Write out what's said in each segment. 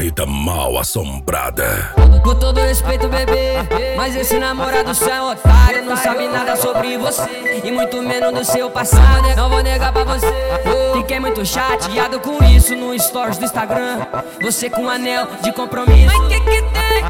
vida mal assombrada. Com todo respeito, bebê, mas esse namorado seu é um otário. Não sabe nada sobre você e muito menos do seu passado. Não vou negar pra você, fiquei muito chateado com isso no stories do Instagram. Você com um anel de compromisso. Mas que tem?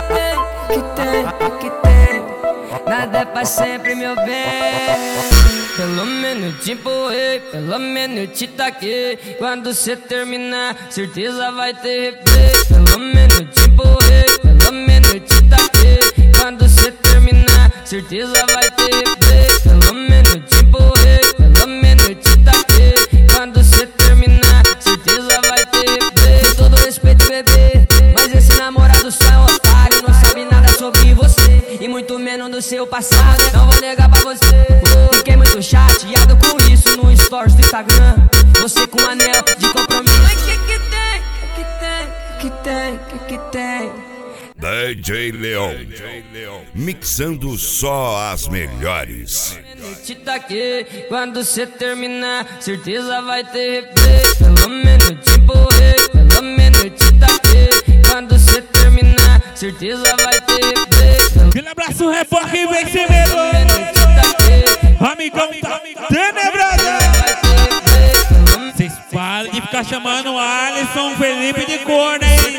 Que tem? Nada é pra sempre, meu bem. Pelo menos te empurrei, pelo menos te taquei. Quando cê terminar, certeza vai ter replay. Pelo menos te empurrei, pelo menos te taquei. Quando cê terminar, certeza vai ter replay. Pelo menos te empurrei, pelo menos te taquei. Quando cê terminar, certeza vai ter replay. Com todo respeito, bebê, mas esse namorado só é um otário. Não sabe nada sobre você e muito menos do seu passado. Não vou negar pra você, fiquei muito chateado com isso no stories do Instagram. Você com um anel de compromisso. Mas que tem? DJ Leon, mixando só as melhores. Te taquei, quando cê terminar, certeza vai ter replay. Pelo menos te empurrei, pelo menos te taquei. Quando cê terminar, certeza vai ter replay. Aquele abraço, repórter e vencimento. Amigão tá tenebrado. Vocês param de ficar chamando o Alisson Felipe de corno, hein?